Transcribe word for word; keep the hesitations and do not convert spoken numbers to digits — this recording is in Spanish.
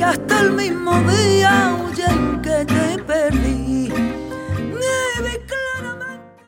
hasta el mismo día, oye, en que te perdí.